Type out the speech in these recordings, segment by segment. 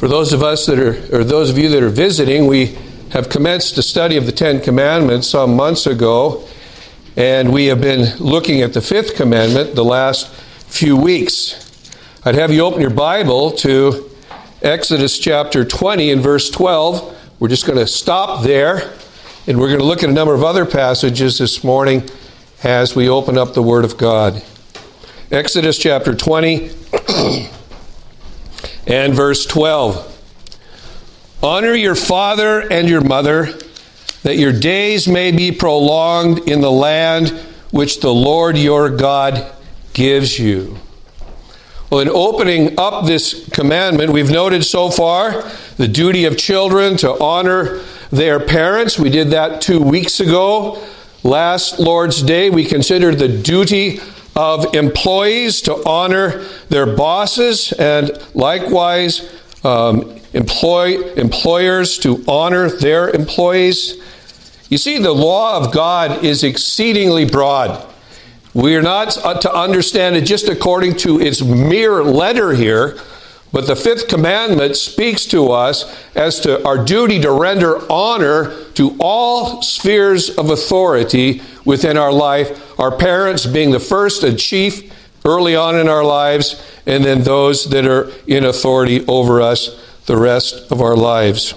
For those of you that are visiting, we have commenced a study of the Ten Commandments some months ago, and we have been looking at the Fifth Commandment the last few weeks. I'd have you open your Bible to Exodus chapter 20 and verse 12. We're just going to stop there, and we're going to look at a number of other passages this morning as we open up the Word of God. Exodus chapter 20 and verse 12. Honor your father and your mother, that your days may be prolonged in the land which the Lord your God gives you. Well, in opening up this commandment, we've noted so far the duty of children to honor their parents. We did that 2 weeks ago. Last Lord's Day, we considered the duty of employees to honor their bosses, and likewise employers to honor their employees. You see, the law of God is exceedingly broad. We are not to understand it just according to its mere letter here, but the Fifth Commandment speaks to us as to our duty to render honor to all spheres of authority within our life, our parents being the first and chief early on in our lives, and then those that are in authority over us the rest of our lives.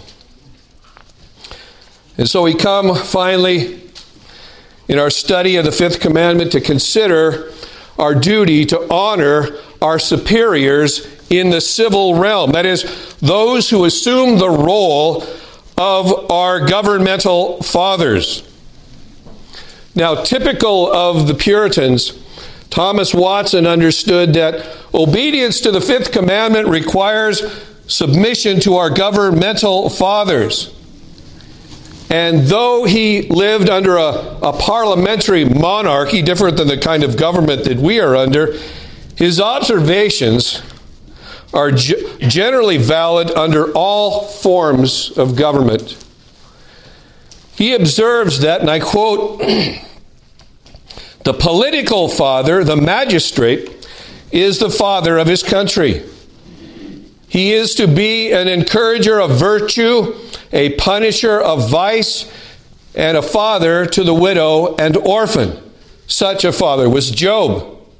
And so we come finally in our study of the Fifth Commandment to consider our duty to honor our superiors in the civil realm. That is, those who assume the role of our governmental fathers. Now, typical of the Puritans, Thomas Watson understood that obedience to the Fifth Commandment requires submission to our governmental fathers. And though he lived under a parliamentary monarchy, different than the kind of government that we are under, his observations are generally valid under all forms of government. He observes that, and I quote, "The political father, the magistrate, is the father of his country. He is to be an encourager of virtue, a punisher of vice, and a father to the widow and orphan. Such a father was Job.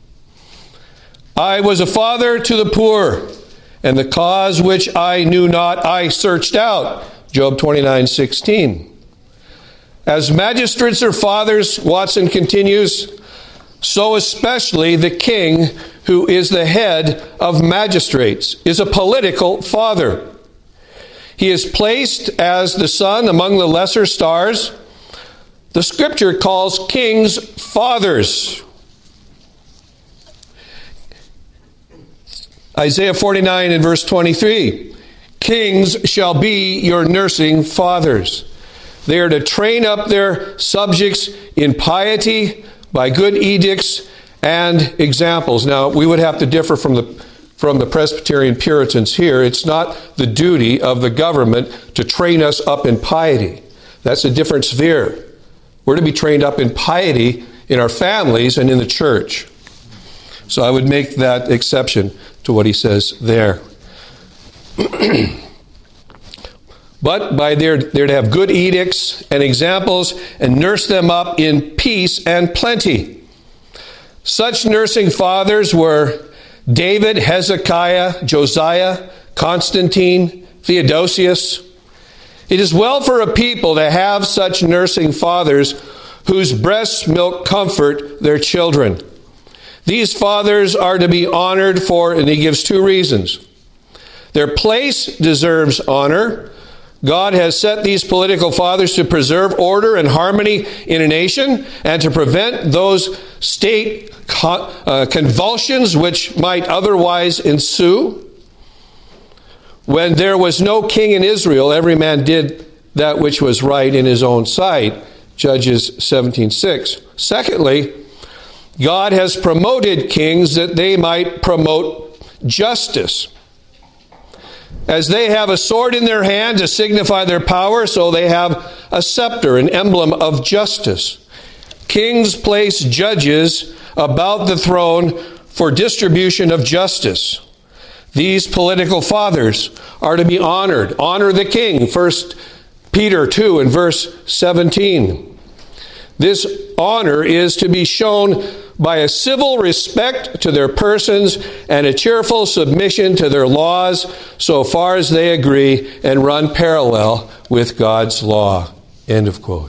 I was a father to the poor, and the cause which I knew not I searched out." Job 29:16. As magistrates are fathers, Watson continues, so especially the king, who is the head of magistrates, is a political father. He is placed as the sun among the lesser stars. The Scripture calls kings fathers. Isaiah 49 and verse 23, "Kings shall be your nursing fathers. They are to train up their subjects in piety by good edicts and examples." Now, we would have to differ from the Presbyterian Puritans here. It's not the duty of the government to train us up in piety. That's a different sphere. We're to be trained up in piety in our families and in the church. So I would make that exception to what he says there. But they're to have good edicts and examples and nurse them up in peace and plenty. Such nursing fathers were David, Hezekiah, Josiah, Constantine, Theodosius. It is well for a people to have such nursing fathers whose breasts milk comfort their children. These fathers are to be honored for, and he gives 2 reasons. Their place deserves honor. God has set these political fathers to preserve order and harmony in a nation and to prevent those state convulsions which might otherwise ensue. When there was no king in Israel, every man did that which was right in his own sight. Judges 17:6. Secondly, God has promoted kings that they might promote justice. As they have a sword in their hand to signify their power, so they have a scepter, an emblem of justice. Kings place judges about the throne for distribution of justice. These political fathers are to be honored. Honor the king, 1 Peter 2 and verse 17. This honor is to be shown by a civil respect to their persons and a cheerful submission to their laws so far as they agree and run parallel with God's law. End of quote.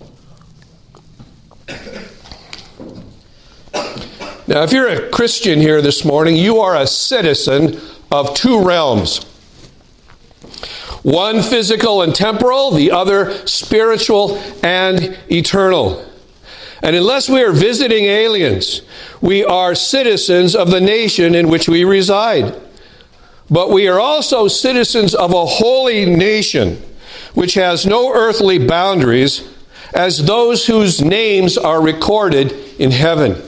Now, if you're a Christian here this morning, you are a citizen of two realms. One physical and temporal, the other spiritual and eternal. And unless we are visiting aliens, we are citizens of the nation in which we reside. But we are also citizens of a holy nation, which has no earthly boundaries, as those whose names are recorded in heaven.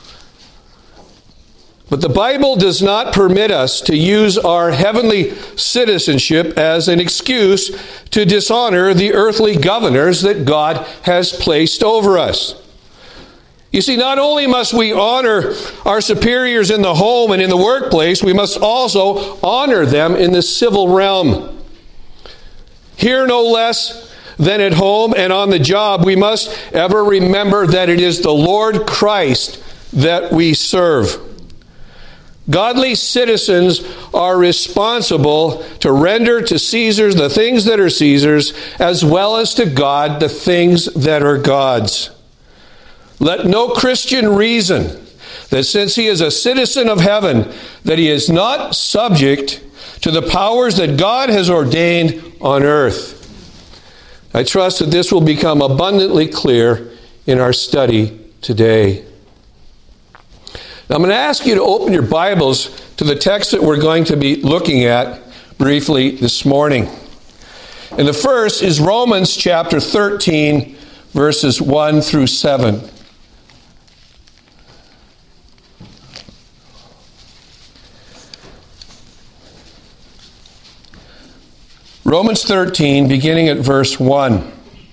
But the Bible does not permit us to use our heavenly citizenship as an excuse to dishonor the earthly governors that God has placed over us. You see, not only must we honor our superiors in the home and in the workplace, we must also honor them in the civil realm. Here, no less than at home and on the job, we must ever remember that it is the Lord Christ that we serve. Godly citizens are responsible to render to Caesar the things that are Caesar's, as well as to God the things that are God's. Let no Christian reason that since he is a citizen of heaven, that he is not subject to the powers that God has ordained on earth. I trust that this will become abundantly clear in our study today. Now, I'm going to ask you to open your Bibles to the text that we're going to be looking at briefly this morning. And the first is Romans chapter 13, verses 1 through 7. Romans 13, beginning at verse 1.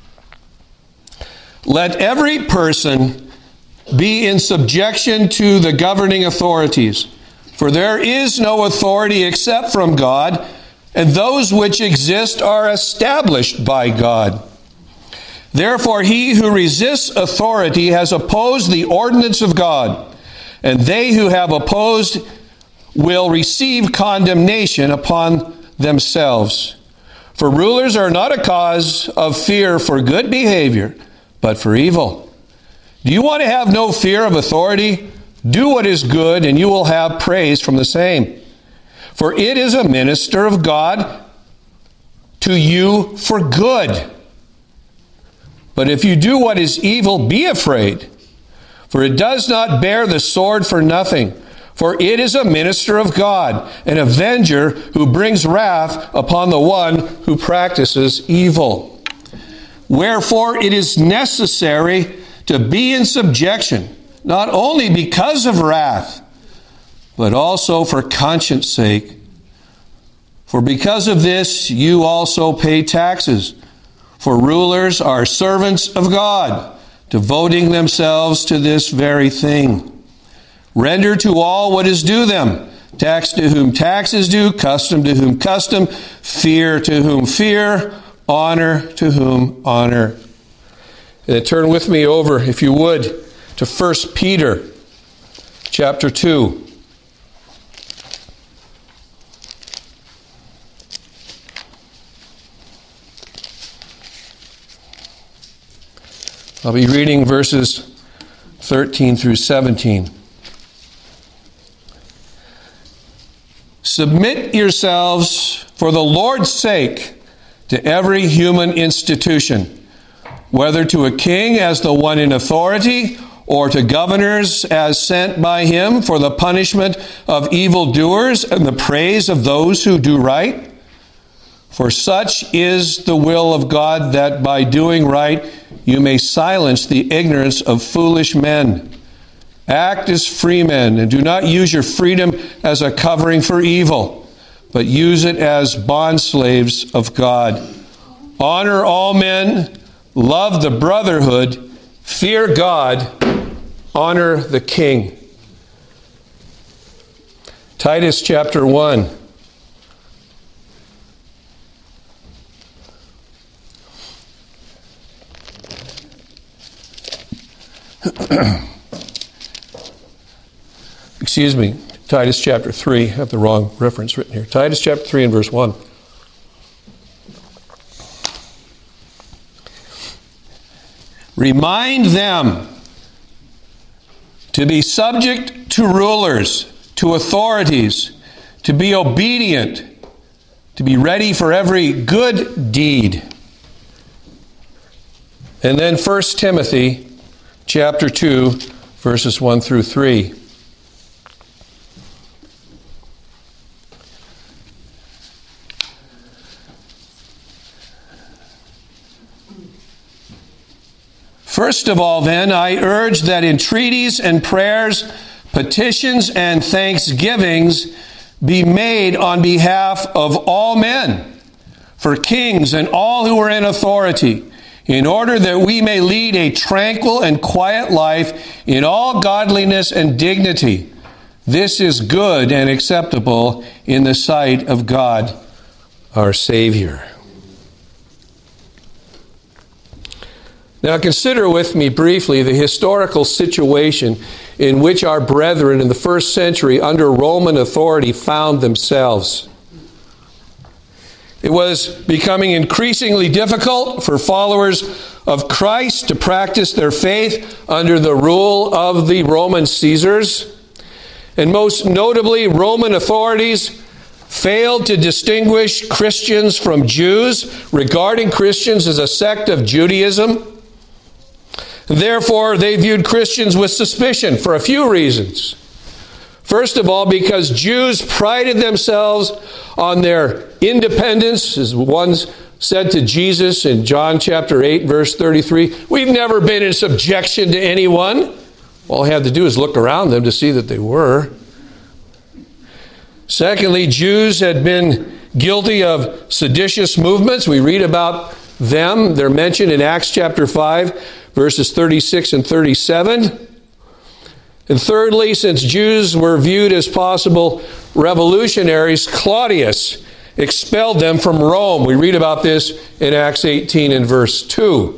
Let every person be in subjection to the governing authorities, for there is no authority except from God, and those which exist are established by God. Therefore, he who resists authority has opposed the ordinance of God, and they who have opposed will receive condemnation upon themselves. For rulers are not a cause of fear for good behavior, but for evil. Do you want to have no fear of authority? Do what is good, and you will have praise from the same. For it is a minister of God to you for good. But if you do what is evil, be afraid. For it does not bear the sword for nothing. For it is a minister of God, an avenger who brings wrath upon the one who practices evil. Wherefore it is necessary to be in subjection, not only because of wrath, but also for conscience sake. For because of this you also pay taxes. For rulers are servants of God, devoting themselves to this very thing. Render to all what is due them. Tax to whom tax is due, custom to whom custom, fear to whom fear, honor to whom honor. And turn with me over, if you would, to 1 Peter chapter 2. I'll be reading verses 13 through 17. Submit yourselves for the Lord's sake to every human institution, whether to a king as the one in authority, or to governors as sent by him for the punishment of evildoers and the praise of those who do right. For such is the will of God, that by doing right you may silence the ignorance of foolish men. Act as free men, and do not use your freedom as a covering for evil, but use it as bondslaves of God. Honor all men, love the brotherhood, fear God, honor the king. Titus chapter 1. Excuse me, Titus chapter 3. I have the wrong reference written here. Titus chapter 3 and verse 1. Remind them to be subject to rulers, to authorities, to be obedient, to be ready for every good deed. And then 1 Timothy chapter 2, verses 1 through 3. First of all, then, I urge that entreaties and prayers, petitions and thanksgivings be made on behalf of all men, for kings and all who are in authority, in order that we may lead a tranquil and quiet life in all godliness and dignity. This is good and acceptable in the sight of God, our Savior. Now consider with me briefly the historical situation in which our brethren in the first century under Roman authority found themselves. It was becoming increasingly difficult for followers of Christ to practice their faith under the rule of the Roman Caesars. And most notably, Roman authorities failed to distinguish Christians from Jews, regarding Christians as a sect of Judaism. Therefore, they viewed Christians with suspicion for a few reasons. First of all, because Jews prided themselves on their independence, as one said to Jesus in John chapter 8, verse 33, "We've never been in subjection to anyone." All I had to do is look around them to see that they were. Secondly, Jews had been guilty of seditious movements. We read about them. They're mentioned in Acts chapter 5, verses 36 and 37. And thirdly, since Jews were viewed as possible revolutionaries, Claudius expelled them from Rome. We read about this in Acts 18 and verse 2.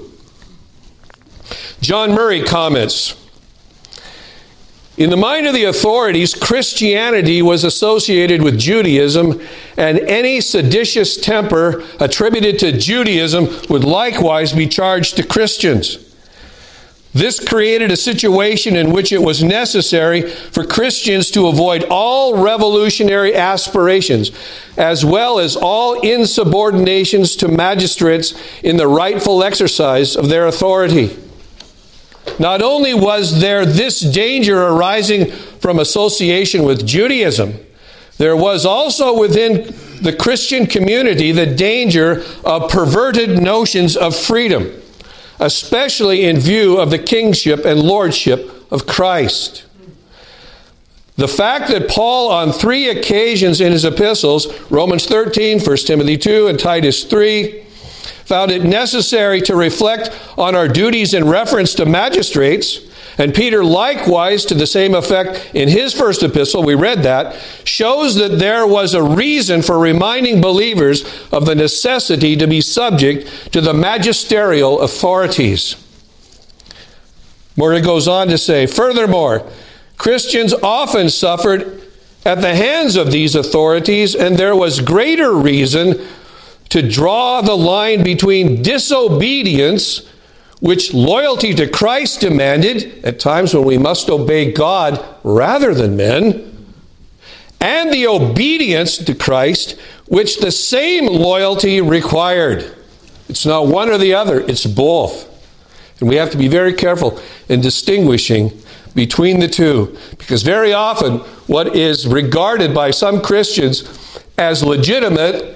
John Murray comments, "In the mind of the authorities, Christianity was associated with Judaism, and any seditious temper attributed to Judaism would likewise be charged to Christians. This created a situation in which it was necessary for Christians to avoid all revolutionary aspirations, as well as all insubordinations to magistrates in the rightful exercise of their authority. Not only was there this danger arising from association with Judaism, there was also within the Christian community the danger of perverted notions of freedom, especially in view of the kingship and lordship of Christ. The fact that Paul on 3 occasions in his epistles, Romans 13, 1 Timothy 2, and Titus 3, found it necessary to reflect on our duties in reference to magistrates, and Peter likewise to the same effect in his first epistle, we read that, shows that there was a reason for reminding believers of the necessity to be subject to the magisterial authorities." Murray goes on to say, "Furthermore, Christians often suffered at the hands of these authorities, and there was greater reason to draw the line between disobedience, which loyalty to Christ demanded, at times when we must obey God rather than men, and the obedience to Christ, which the same loyalty required." It's not one or the other, it's both. And we have to be very careful in distinguishing between the two, because very often what is regarded by some Christians as legitimate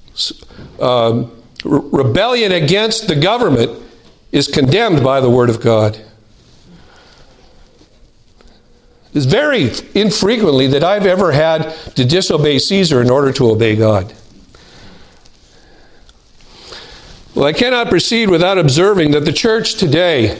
rebellion against the government is condemned by the Word of God. It's very infrequently that I've ever had to disobey Caesar in order to obey God. Well, I cannot proceed without observing that the church today,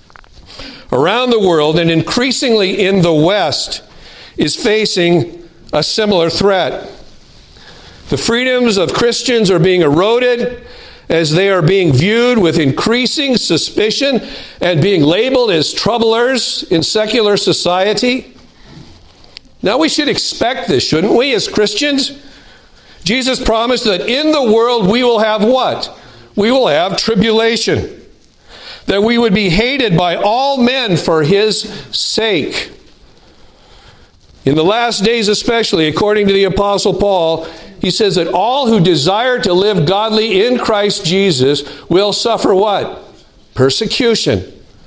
around the world and increasingly in the West, is facing a similar threat. The freedoms of Christians are being eroded as they are being viewed with increasing suspicion and being labeled as troublers in secular society. Now we should expect this, shouldn't we, as Christians? Jesus promised that in the world we will have what? We will have tribulation. That we would be hated by all men for His sake. In the last days especially, according to the Apostle Paul, he says that all who desire to live godly in Christ Jesus will suffer what? Persecution.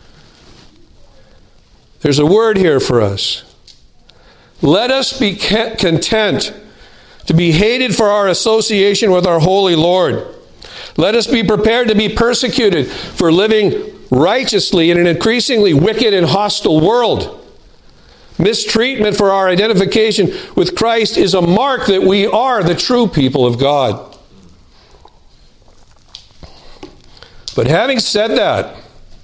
There's a word here for us. Let us be content to be hated for our association with our holy Lord. Let us be prepared to be persecuted for living righteously in an increasingly wicked and hostile world. Mistreatment for our identification with Christ is a mark that we are the true people of God. But having said that,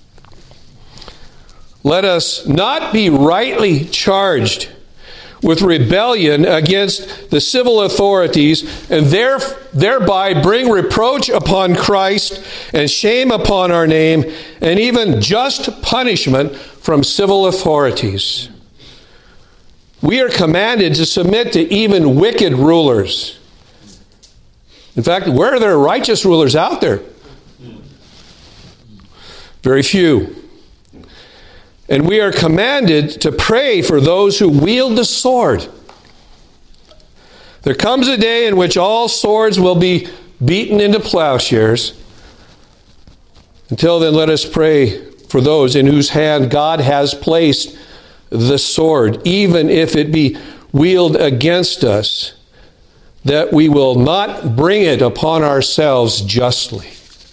let us not be rightly charged with rebellion against the civil authorities and thereby bring reproach upon Christ and shame upon our name and even just punishment from civil authorities. We are commanded to submit to even wicked rulers. In fact, where are there righteous rulers out there? Very few. And we are commanded to pray for those who wield the sword. There comes a day in which all swords will be beaten into plowshares. Until then, let us pray for those in whose hand God has placed the sword, even if it be wielded against us, that we will not bring it upon ourselves justly.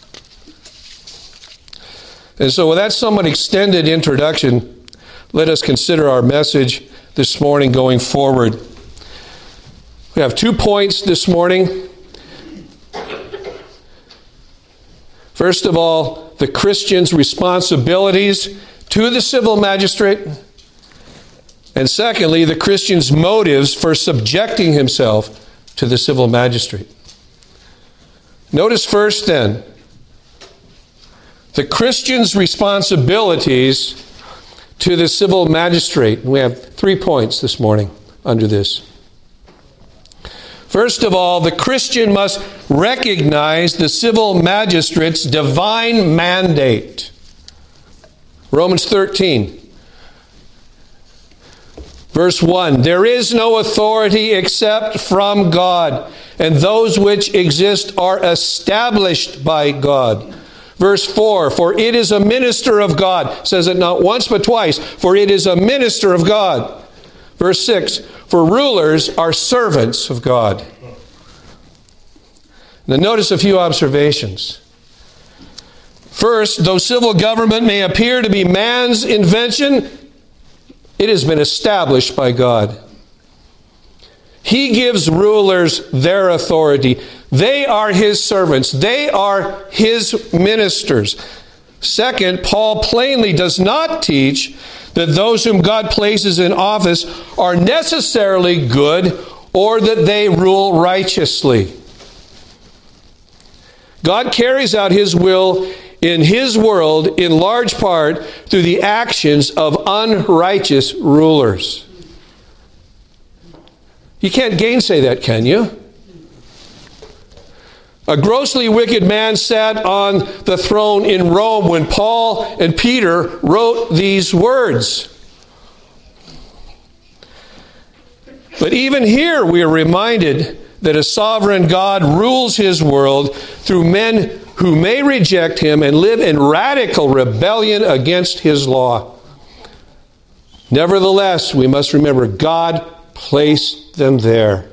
And so with that somewhat extended introduction, let us consider our message this morning going forward. We have 2 points this morning. First of all, the Christian's responsibilities to the civil magistrate. And secondly, the Christian's motives for subjecting himself to the civil magistrate. Notice first then, the Christian's responsibilities to the civil magistrate. We have 3 points this morning under this. First of all, the Christian must recognize the civil magistrate's divine mandate. Romans 13, verse 1. There is no authority except from God, and those which exist are established by God. Verse 4, for it is a minister of God. Says it not once but twice. For it is a minister of God. Verse 6, for rulers are servants of God. Now notice a few observations. First, though civil government may appear to be man's invention, it has been established by God. He gives rulers their authority. They are His servants. They are His ministers. Second, Paul plainly does not teach that those whom God places in office are necessarily good or that they rule righteously. God carries out His will in His world in large part through the actions of unrighteous rulers. You can't gainsay that, can you? A grossly wicked man sat on the throne in Rome when Paul and Peter wrote these words. But even here we are reminded that a sovereign God rules His world through men who may reject Him and live in radical rebellion against His law. Nevertheless, we must remember God placed them there.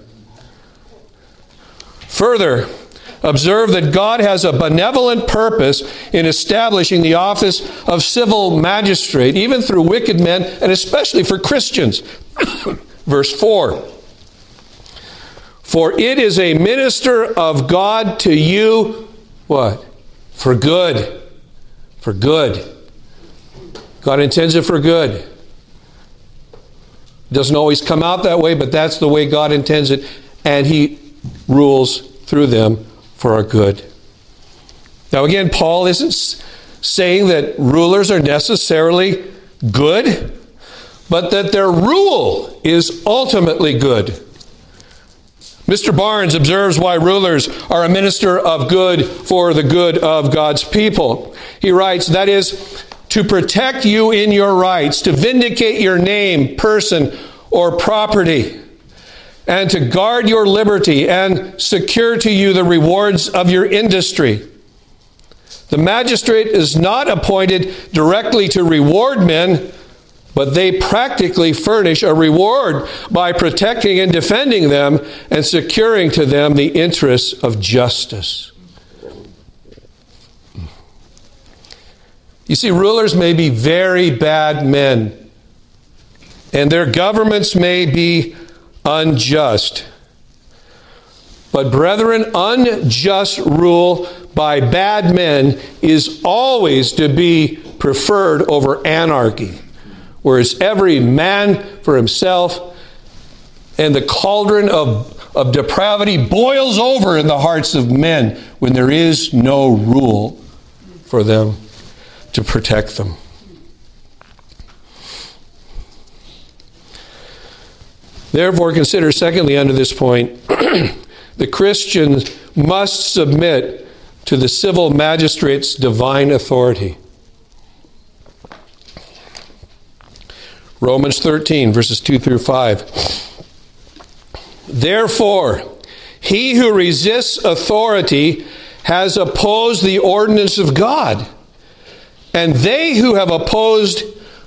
Further, observe that God has a benevolent purpose in establishing the office of civil magistrate, even through wicked men, and especially for Christians. Verse 4. For it is a minister of God to you, what? For good. For good. God intends it for good. doesn't always come out that way, but that's the way God intends it, and He rules through them for our good. Now again, Paul isn't saying that rulers are necessarily good, but that their rule is ultimately good. Mr. Barnes observes why rulers are a minister of good for the good of God's people. He writes, that is, to protect you in your rights, to vindicate your name, person, or property, and to guard your liberty and secure to you the rewards of your industry. The magistrate is not appointed directly to reward men, but they practically furnish a reward by protecting and defending them and securing to them the interests of justice. You see, rulers may be very bad men, and their governments may be unjust. But brethren, unjust rule by bad men is always to be preferred over anarchy, where it's every man for himself, and the cauldron of depravity boils over in the hearts of men when there is no rule for them to protect them. Therefore, consider, secondly, under this point, the Christian must submit to the civil magistrate's divine authority. Romans 13, verses 2 through 5. Therefore, he who resists authority has opposed the ordinance of God, and they who have opposed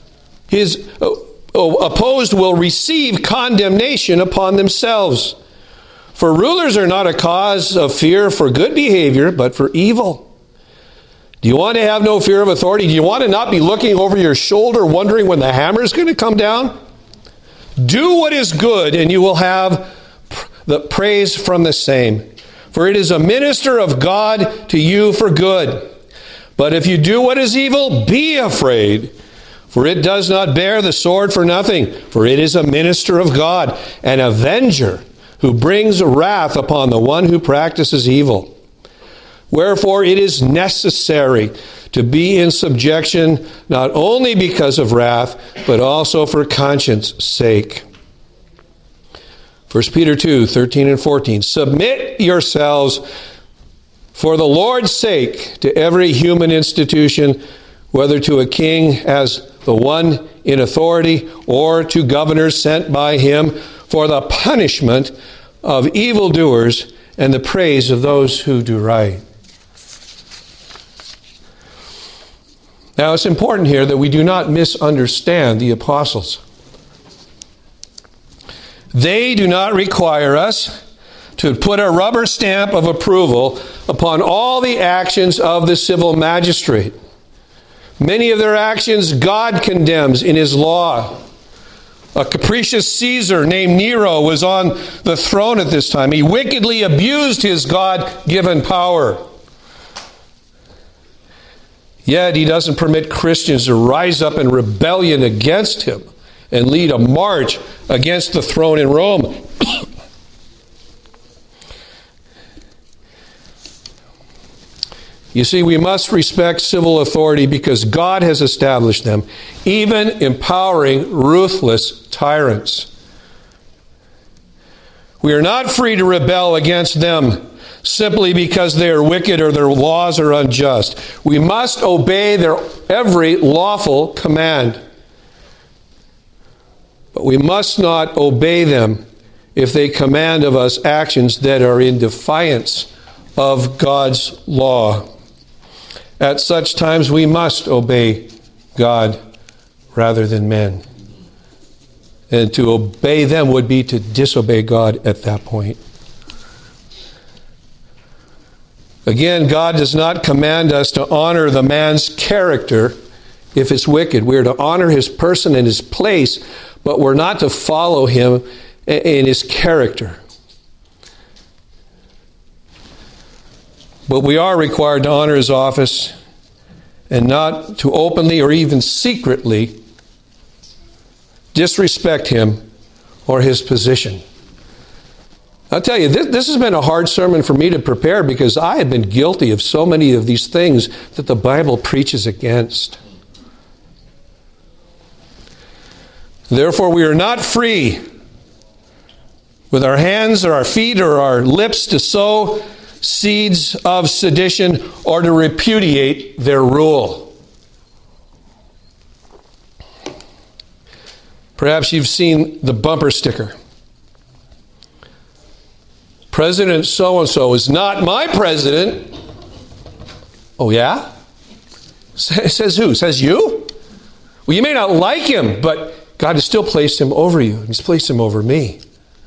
will receive condemnation upon themselves. For rulers are not a cause of fear for good behavior, but for evil. Do you want to have no fear of authority? Do you want to not be looking over your shoulder wondering when the hammer is going to come down? Do what is good, and you will have the praise from the same. For it is a minister of God to you for good. But if you do what is evil, be afraid. For it does not bear the sword for nothing. For it is a minister of God, an avenger, who brings wrath upon the one who practices evil. Wherefore it is necessary to be in subjection, not only because of wrath, but also for conscience sake. 1 Peter 2, 13 and 14. Submit yourselves for the Lord's sake to every human institution, whether to a king as the one in authority, or to governors sent by him for the punishment of evildoers and the praise of those who do right. Now, it's important here that we do not misunderstand the apostles. They do not require us to put a rubber stamp of approval upon all the actions of the civil magistrate. Many of their actions God condemns in His law. A capricious Caesar named Nero was on the throne at this time. He wickedly abused his God-given power. Yet he doesn't permit Christians to rise up in rebellion against him and lead a march against the throne in Rome. You see, we must respect civil authority because God has established them, even empowering ruthless tyrants. We are not free to rebel against them simply because they are wicked or their laws are unjust. We must obey their every lawful command. But we must not obey them if they command of us actions that are in defiance of God's law. At such times we must obey God rather than men. And to obey them would be to disobey God at that point. Again, God does not command us to honor the man's character if it's wicked. We are to honor his person and his place, but we're not to follow him in his character. But we are required to honor his office and not to openly or even secretly disrespect him or his position. I'll tell you, this has been a hard sermon for me to prepare because I have been guilty of so many of these things that the Bible preaches against. Therefore, we are not free with our hands or our feet or our lips to sow seeds of sedition or to repudiate their rule. Perhaps you've seen the bumper sticker. President so-and-so is not my president. Oh, yeah? Says who? Says you? Well, you may not like him, but God has still placed him over you. He's placed him over me.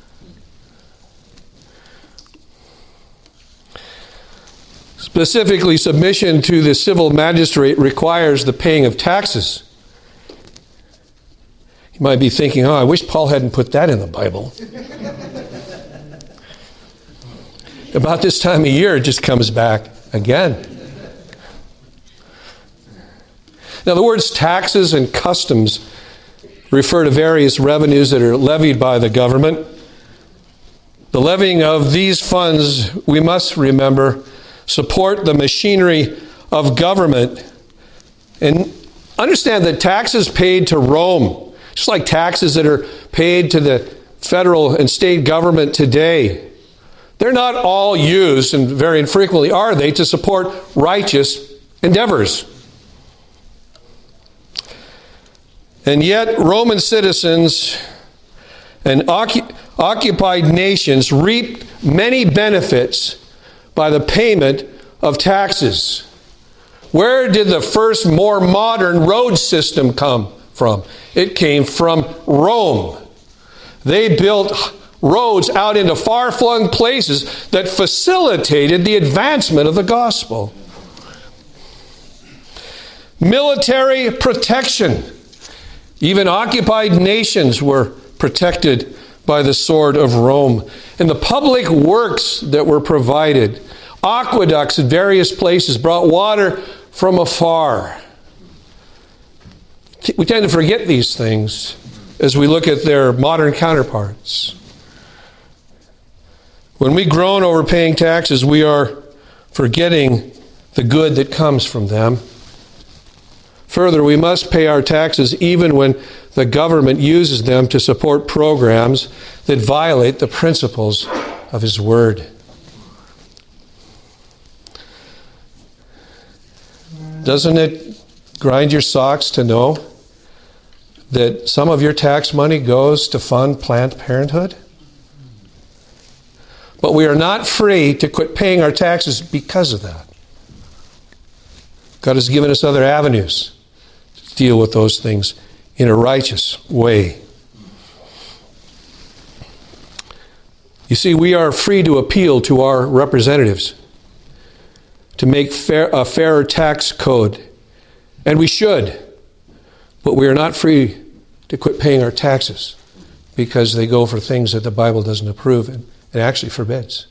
Specifically, submission to the civil magistrate requires the paying of taxes. You might be thinking, I wish Paul hadn't put that in the Bible. About this time of year, it just comes back again. Now, the words taxes and customs refer to various revenues that are levied by the government. The levying of these funds, we must remember, support the machinery of government. And understand that taxes paid to Rome, just like taxes that are paid to the federal and state government today, they're not all used, and very infrequently are they, to support righteous endeavors. And yet, Roman citizens and occupied nations reaped many benefits by the payment of taxes. Where did the first, more modern road system come from? It came from Rome. They built roads out into far-flung places that facilitated the advancement of the gospel. Military protection. Even occupied nations were protected by the sword of Rome. And the public works that were provided, aqueducts in various places, brought water from afar. We tend to forget these things as we look at their modern counterparts. When we groan over paying taxes, we are forgetting the good that comes from them. Further, we must pay our taxes even when the government uses them to support programs that violate the principles of His Word. Doesn't it grind your socks to know that some of your tax money goes to fund Planned Parenthood? But we are not free to quit paying our taxes because of that. God has given us other avenues to deal with those things in a righteous way. You see, we are free to appeal to our representatives to make a fairer tax code, and we should, but we are not free to quit paying our taxes because they go for things that the Bible doesn't approve and actually forbids.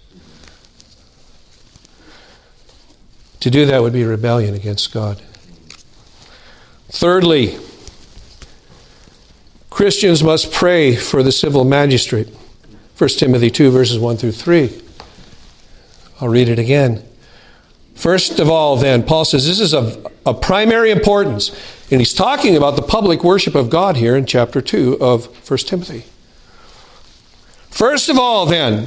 To do that would be rebellion against God. Thirdly, Christians must pray for the civil magistrate. 1 Timothy 2, verses 1 through 3. I'll read it again. First of all, then, Paul says this is of primary importance. And he's talking about the public worship of God here in chapter 2 of 1 Timothy. First of all, then,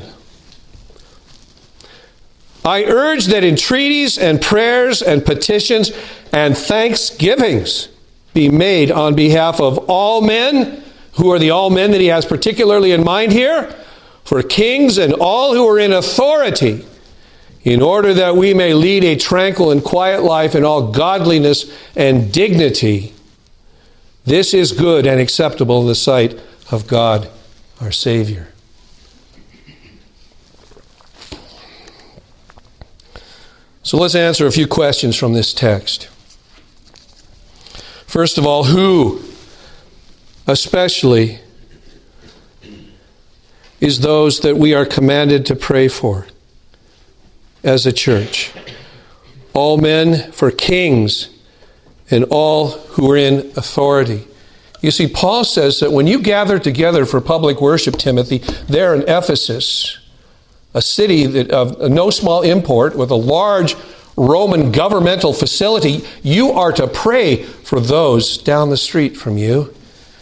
I urge that entreaties and prayers and petitions and thanksgivings be made on behalf of all men. Who are the all men that he has particularly in mind here? For kings and all who are in authority, in order that we may lead a tranquil and quiet life in all godliness and dignity. This is good and acceptable in the sight of God our Savior. So let's answer a few questions from this text. First of all, who especially is those that we are commanded to pray for as a church? All men, for kings, and all who are in authority. You see, Paul says that when you gather together for public worship, Timothy, there in Ephesus, a city of no small import with a large Roman governmental facility, you are to pray for those down the street from you.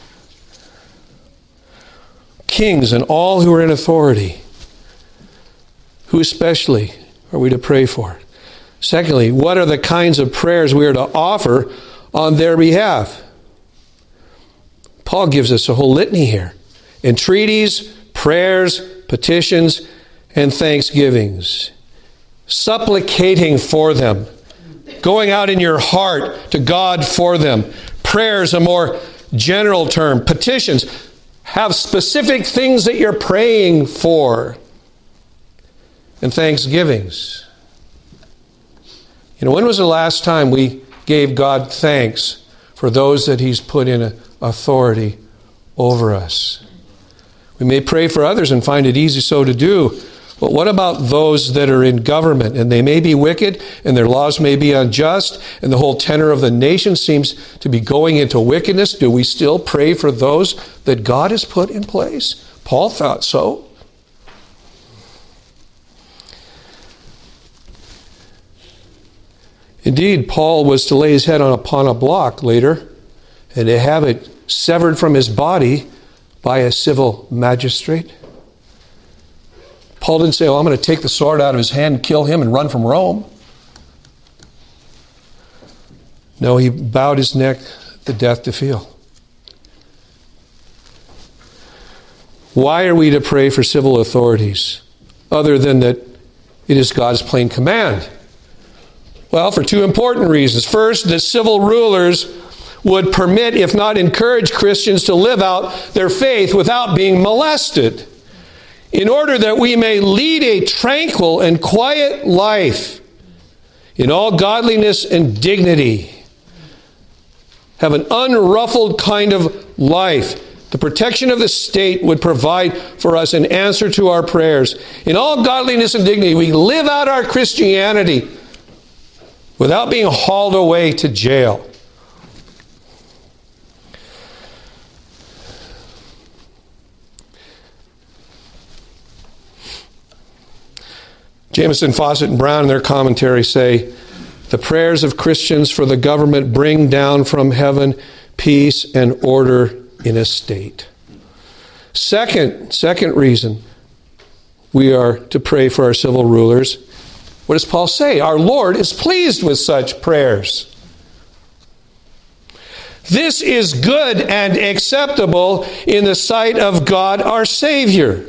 Kings and all who are in authority. Who especially are we to pray for? Secondly, what are the kinds of prayers we are to offer on their behalf? Paul gives us a whole litany here. Entreaties, prayers, petitions, and thanksgivings. Supplicating for them. Going out in your heart to God for them. Prayers, a more general term. Petitions. Have specific things that you're praying for. And thanksgivings. You know, when was the last time we gave God thanks for those that He's put in authority over us? We may pray for others and find it easy so to do. But what about those that are in government? And they may be wicked, and their laws may be unjust, and the whole tenor of the nation seems to be going into wickedness. Do we still pray for those that God has put in place? Paul thought so. Indeed, Paul was to lay his head upon a block later, and to have it severed from his body by a civil magistrate. Paul didn't say, I'm going to take the sword out of his hand and kill him and run from Rome. No, he bowed his neck the death to feel. Why are we to pray for civil authorities, other than that it is God's plain command? Well, for two important reasons. First, that civil rulers would permit, if not encourage, Christians to live out their faith without being molested, in order that we may lead a tranquil and quiet life in all godliness and dignity. Have an unruffled kind of life. The protection of the state would provide for us an answer to our prayers. In all godliness and dignity, we live out our Christianity without being hauled away to jail. Jameson, Fawcett, and Brown in their commentary say, the prayers of Christians for the government bring down from heaven peace and order in a state. Second reason we are to pray for our civil rulers. What does Paul say? Our Lord is pleased with such prayers. This is good and acceptable in the sight of God our Savior.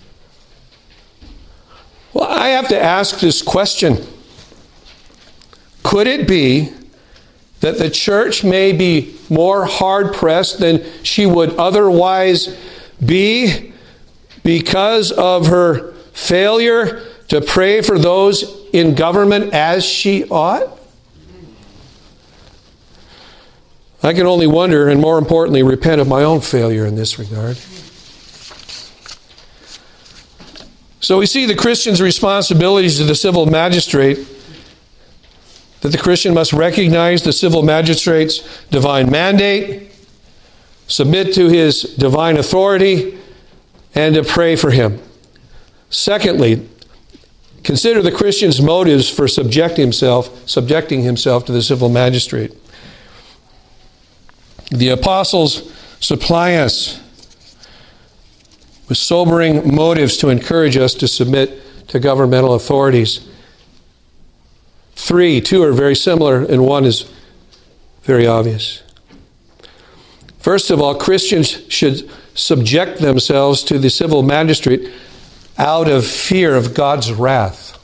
Well, I have to ask this question. Could it be that the church may be more hard-pressed than she would otherwise be because of her failure to pray for those in government as she ought? I can only wonder, and more importantly, repent of my own failure in this regard. So we see the Christian's responsibilities to the civil magistrate, that the Christian must recognize the civil magistrate's divine mandate, submit to his divine authority, and to pray for him. Secondly, consider the Christian's motives for subjecting himself to the civil magistrate. The apostles supply us with sobering motives to encourage us to submit to governmental authorities. Two are very similar, and one is very obvious. First of all, Christians should subject themselves to the civil magistrate out of fear of God's wrath.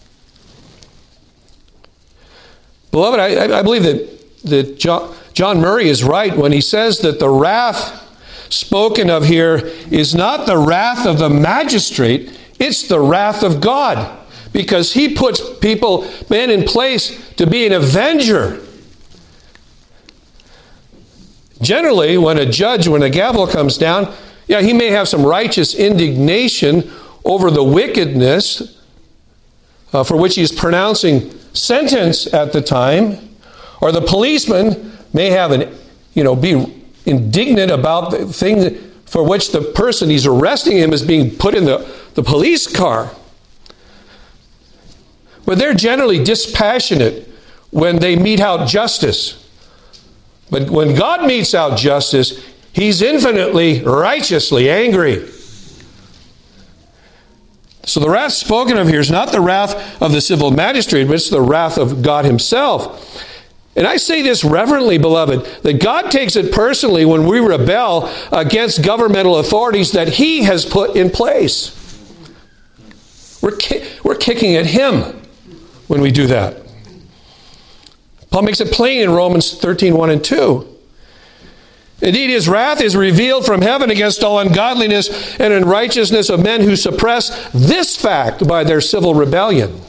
Beloved, I believe that John Murray is right when he says that the wrath spoken of here is not the wrath of the magistrate, it's the wrath of God. Because He puts men in place to be an avenger. Generally, when a gavel comes down, he may have some righteous indignation over the wickedness for which he's pronouncing sentence at the time, or the policeman may have be indignant about the thing for which the person he's arresting him is being put in the police car. But they're generally dispassionate when they mete out justice. But when God metes out justice, he's infinitely, righteously angry. So the wrath spoken of here is not the wrath of the civil magistrate, but it's the wrath of God himself. And I say this reverently, beloved, that God takes it personally when we rebel against governmental authorities that he has put in place. We're kicking at him when we do that. Paul makes it plain in Romans 13, 1 and 2. Indeed, his wrath is revealed from heaven against all ungodliness and unrighteousness of men who suppress this fact by their civil rebellion.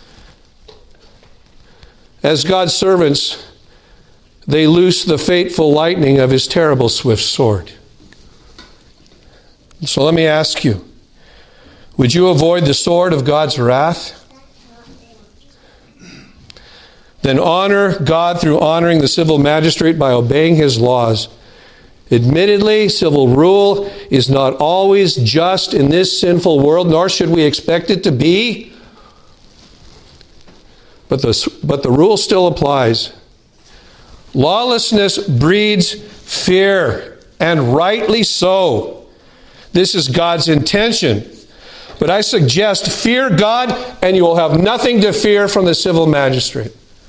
As God's servants, they loose the fateful lightning of his terrible swift sword. So let me ask you, would you avoid the sword of God's wrath? Then honor God through honoring the civil magistrate by obeying his laws. Admittedly, civil rule is not always just in this sinful world, nor should we expect it to be. But the rule still applies. Lawlessness breeds fear, and rightly so. This is God's intention. But I suggest fear God, and you will have nothing to fear from the civil magistrate.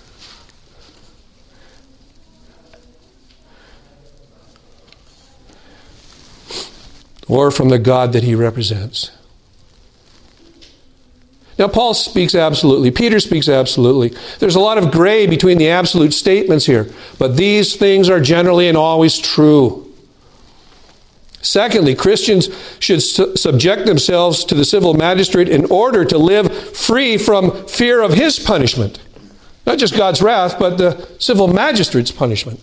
Or from the God that he represents. Now, Paul speaks absolutely. Peter speaks absolutely. There's a lot of gray between the absolute statements here. But these things are generally and always true. Secondly, Christians should subject themselves to the civil magistrate in order to live free from fear of his punishment. Not just God's wrath, but the civil magistrate's punishment.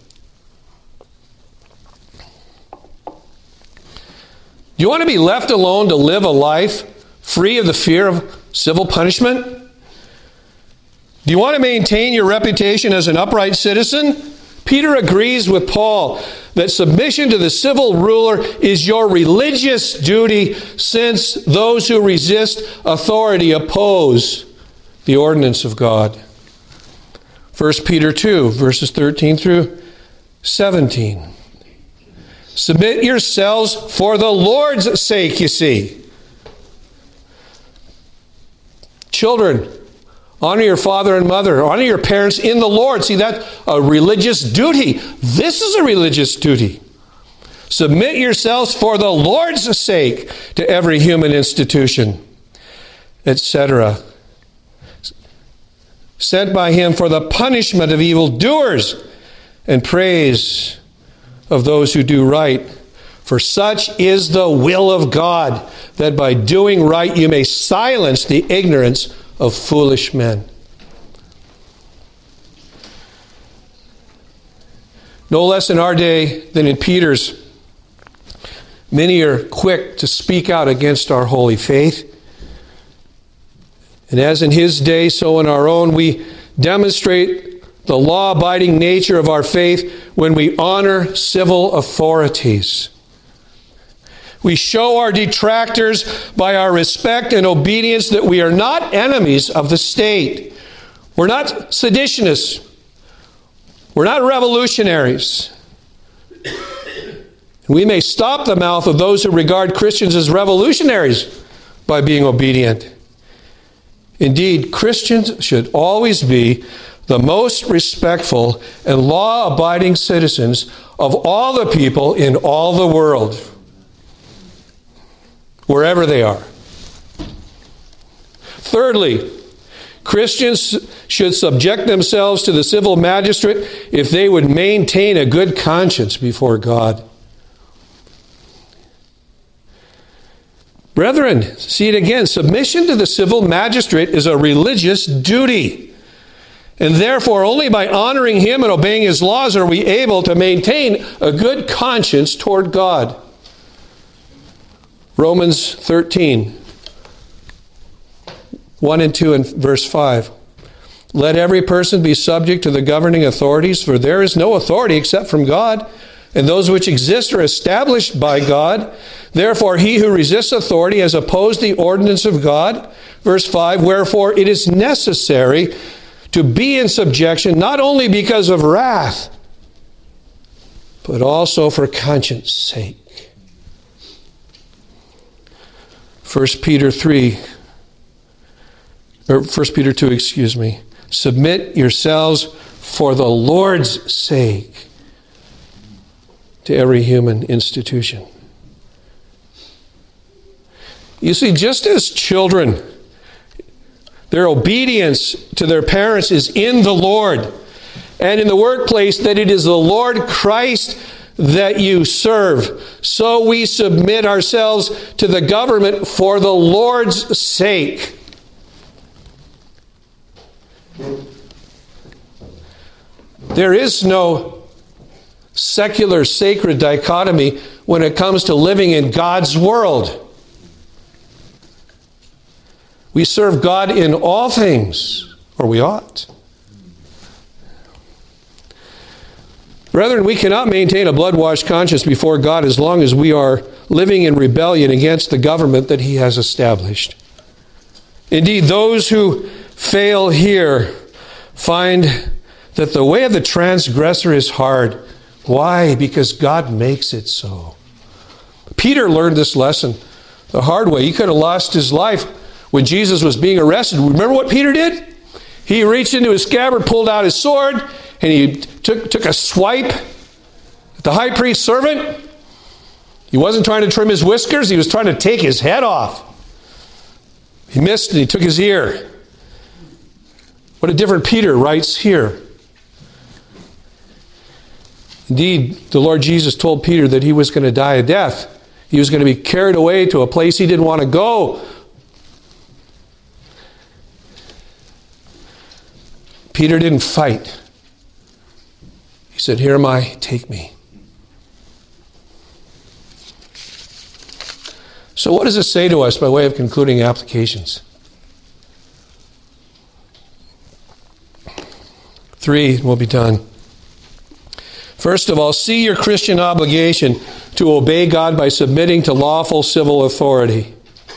Do you want to be left alone to live a life free of the fear of civil punishment? Do you want to maintain your reputation as an upright citizen? Peter agrees with Paul that submission to the civil ruler is your religious duty, since those who resist authority oppose the ordinance of God. 1 Peter 2, verses 13 through 17. Submit yourselves for the Lord's sake, you see. Children, honor your father and mother. Honor your parents in the Lord. See, that's a religious duty. This is a religious duty. Submit yourselves for the Lord's sake to every human institution, etc. Sent by him for the punishment of evildoers and praise of those who do right. For such is the will of God, that by doing right you may silence the ignorance of foolish men. No less in our day than in Peter's, many are quick to speak out against our holy faith. And as in his day, so in our own, we demonstrate the law-abiding nature of our faith when we honor civil authorities. We show our detractors by our respect and obedience that we are not enemies of the state. We're not seditionists. We're not revolutionaries. We may stop the mouth of those who regard Christians as revolutionaries by being obedient. Indeed, Christians should always be the most respectful and law-abiding citizens of all the people in all the world, wherever they are. Thirdly, Christians should subject themselves to the civil magistrate if they would maintain a good conscience before God. Brethren, see it again, submission to the civil magistrate is a religious duty. And therefore, only by honoring him and obeying his laws are we able to maintain a good conscience toward God. Romans 13, 1 and 2 and verse 5. Let every person be subject to the governing authorities, for there is no authority except from God, and those which exist are established by God. Therefore, he who resists authority has opposed the ordinance of God. Verse 5, wherefore it is necessary to be in subjection, not only because of wrath, but also for conscience sake. 1 Peter 2, submit yourselves for the Lord's sake to every human institution. You see, just as children, their obedience to their parents is in the Lord, and in the workplace that it is the Lord Christ that you serve, so we submit ourselves to the government for the Lord's sake. There is no secular sacred dichotomy when it comes to living in God's world. We serve God in all things, or we ought. Brethren, we cannot maintain a blood-washed conscience before God as long as we are living in rebellion against the government that He has established. Indeed, those who fail here find that the way of the transgressor is hard. Why? Because God makes it so. Peter learned this lesson the hard way. He could have lost his life when Jesus was being arrested. Remember what Peter did? He reached into his scabbard, pulled out his sword, and he took a swipe at the high priest's servant. He wasn't trying to trim his whiskers. He was trying to take his head off. He missed and he took his ear. What a different Peter writes here. Indeed, the Lord Jesus told Peter that he was going to die a death. He was going to be carried away to a place he didn't want to go. Peter didn't fight. He said, "Here am I, take me." So what does it say to us by way of concluding applications? 3, we'll be done. First of all, see your Christian obligation to obey God by submitting to lawful civil authority.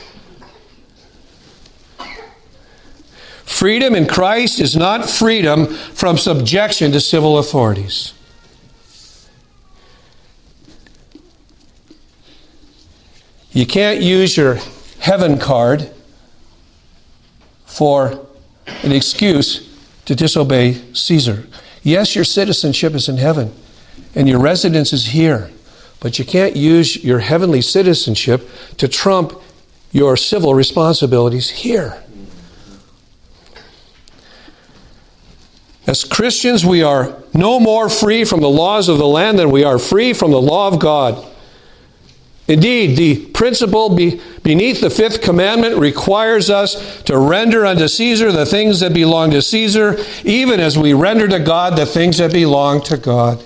Freedom in Christ is not freedom from subjection to civil authorities. You can't use your heaven card for an excuse to disobey Caesar. Yes, your citizenship is in heaven, and your residence is here, but you can't use your heavenly citizenship to trump your civil responsibilities here. As Christians, we are no more free from the laws of the land than we are free from the law of God. Indeed, the principle beneath the 5th commandment requires us to render unto Caesar the things that belong to Caesar, even as we render to God the things that belong to God.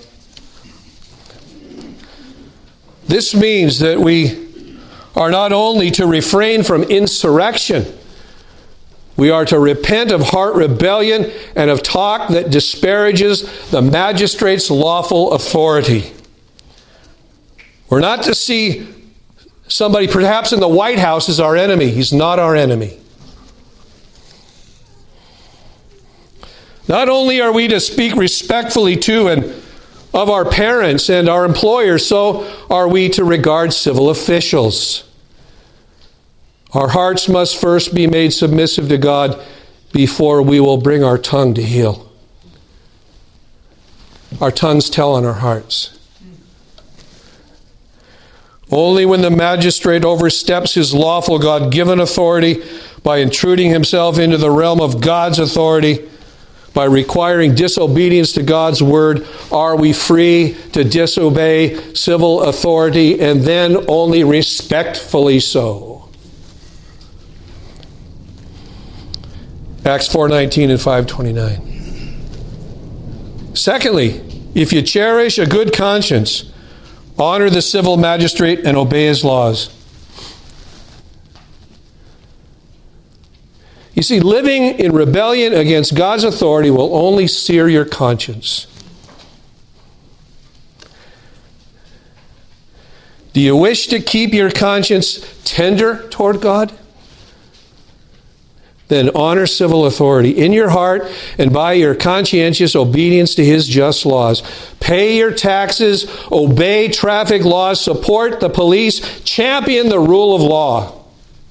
This means that we are not only to refrain from insurrection, we are to repent of heart rebellion and of talk that disparages the magistrate's lawful authority. We're not to see somebody perhaps in the White House as our enemy. He's not our enemy. Not only are we to speak respectfully to and of our parents and our employers, so are we to regard civil officials. Our hearts must first be made submissive to God before we will bring our tongue to heel. Our tongues tell on our hearts. Only when the magistrate oversteps his lawful God-given authority by intruding himself into the realm of God's authority, by requiring disobedience to God's word, are we free to disobey civil authority, and then only respectfully so. Acts 4:19 and 5:29. Secondly, if you cherish a good conscience, honor the civil magistrate and obey his laws. You see, living in rebellion against God's authority will only sear your conscience. Do you wish to keep your conscience tender toward God? Then honor civil authority in your heart and by your conscientious obedience to His just laws. Pay your taxes, obey traffic laws, support the police, champion the rule of law.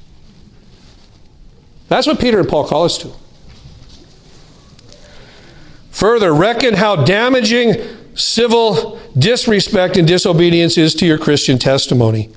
That's what Peter and Paul call us to. Further, reckon how damaging civil disrespect and disobedience is to your Christian testimony.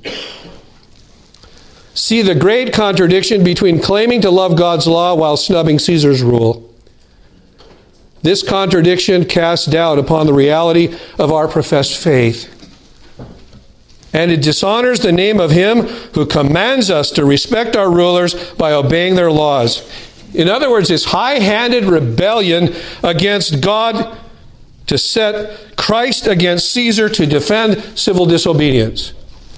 See the great contradiction between claiming to love God's law while snubbing Caesar's rule. This contradiction casts doubt upon the reality of our professed faith. And it dishonors the name of Him who commands us to respect our rulers by obeying their laws. In other words, it's high-handed rebellion against God to set Christ against Caesar to defend civil disobedience.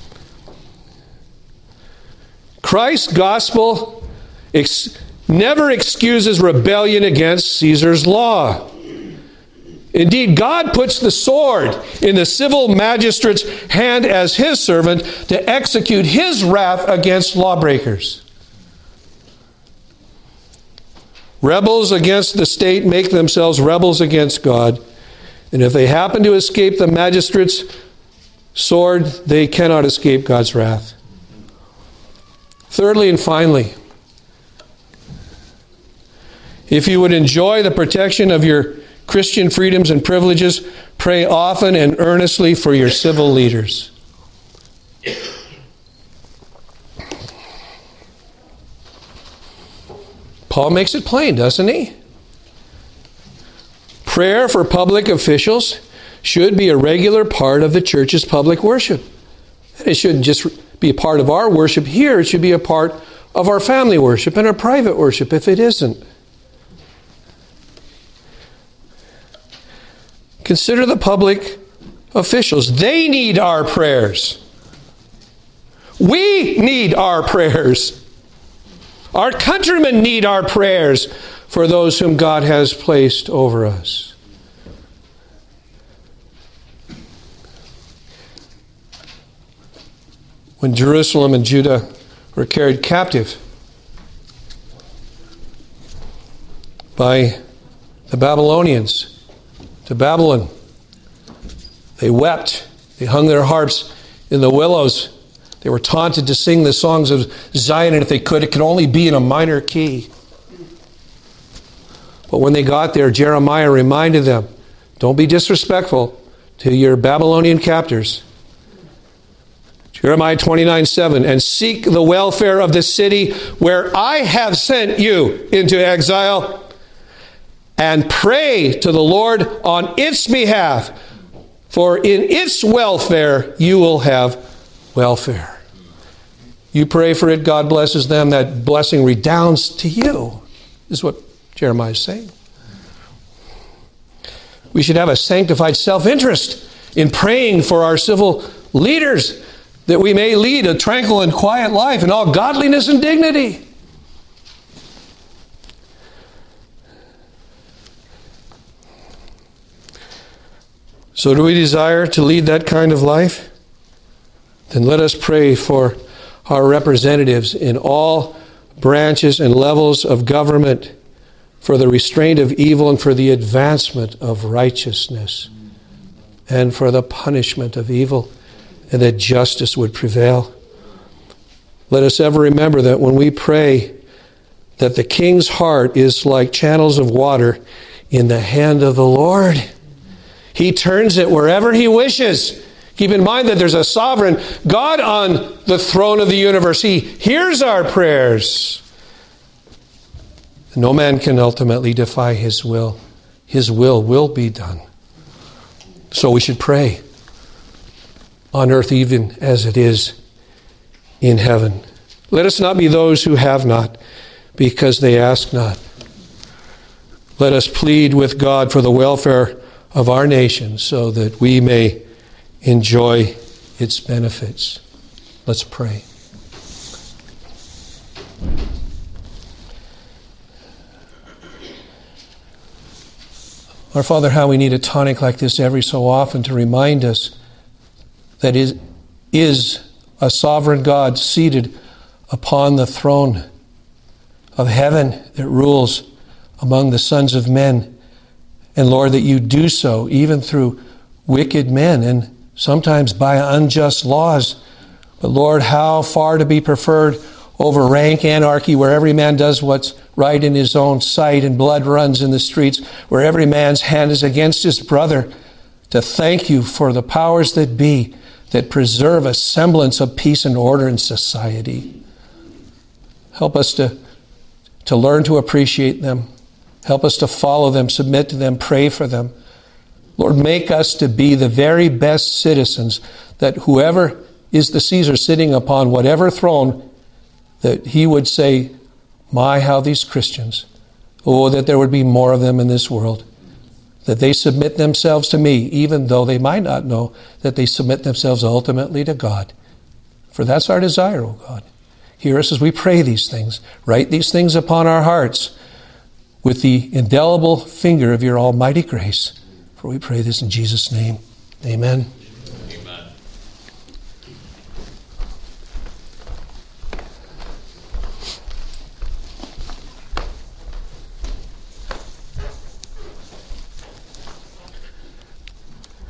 Christ's gospel never excuses rebellion against Caesar's law. Indeed, God puts the sword in the civil magistrate's hand as His servant to execute His wrath against lawbreakers. Rebels against the state make themselves rebels against God. And if they happen to escape the magistrate's sword, they cannot escape God's wrath. Thirdly and finally, if you would enjoy the protection of your Christian freedoms and privileges, pray often and earnestly for your civil leaders. Paul makes it plain, doesn't he? Prayer for public officials should be a regular part of the church's public worship. It shouldn't just be a part of our worship here. It should be a part of our family worship and our private worship if it isn't. Consider the public officials. They need our prayers. We need our prayers. Our countrymen need our prayers for those whom God has placed over us. When Jerusalem and Judah were carried captive by the Babylonians to Babylon, they wept. They hung their harps in the willows. They were taunted to sing the songs of Zion, and if they could, it could only be in a minor key. But when they got there, Jeremiah reminded them, don't be disrespectful to your Babylonian captors. Jeremiah 29:7, and seek the welfare of the city where I have sent you into exile, and pray to the Lord on its behalf, for in its welfare you will have welfare. You pray for it, God blesses them, that blessing redounds to you, is what Jeremiah is saying. We should have a sanctified self-interest in praying for our civil leaders, that we may lead a tranquil and quiet life in all godliness and dignity. So do we desire to lead that kind of life? Then let us pray for our representatives in all branches and levels of government, for the restraint of evil and for the advancement of righteousness, and for the punishment of evil, and that justice would prevail. Let us ever remember that when we pray, that the king's heart is like channels of water in the hand of the Lord. He turns it wherever He wishes. Keep in mind that there's a sovereign God on the throne of the universe. He hears our prayers. No man can ultimately defy His will. His will be done. So we should pray on earth even as it is in heaven. Let us not be those who have not, because they ask not. Let us plead with God for the welfare of our nation so that we may enjoy its benefits. Let's pray. Our Father, how we need a tonic like this every so often to remind us that it is a sovereign God seated upon the throne of heaven that rules among the sons of men. And Lord, that you do so even through wicked men and sometimes by unjust laws. But Lord, how far to be preferred over rank anarchy, where every man does what's right in his own sight and blood runs in the streets, where every man's hand is against his brother. To thank you for the powers that be that preserve a semblance of peace and order in society. Help us to learn to appreciate them. Help us to follow them, submit to them, pray for them. Lord, make us to be the very best citizens, that whoever is the Caesar sitting upon whatever throne, that he would say, my, how these Christians, oh, that there would be more of them in this world, that they submit themselves to me, even though they might not know that they submit themselves ultimately to God. For that's our desire, O God. Hear us as we pray these things. Write these things upon our hearts with the indelible finger of your almighty grace. For we pray this in Jesus' name. Amen.